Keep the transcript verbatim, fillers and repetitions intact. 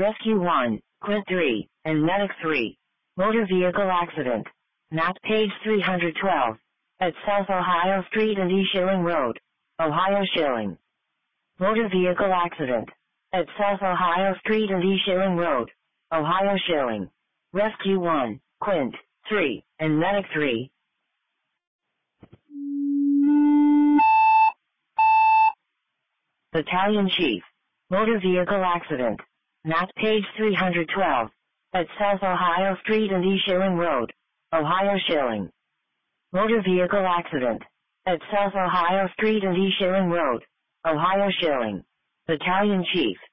Rescue one, Quint three, and Medic three. Motor vehicle accident. Map page three hundred twelve. At South Ohio Street and East Shilling Road, Ohio Shilling. Motor vehicle accident. At South Ohio Street and East Shilling Road, Ohio Shilling. Rescue one, Quint three, and Medic three. Battalion Chief. Motor vehicle accident. Map page three hundred twelve. At South Ohio Street and East Shilling Road, Ohio Shilling. Motor vehicle accident. At South Ohio Street and East Shilling Road, Ohio Shilling. Battalion Chief.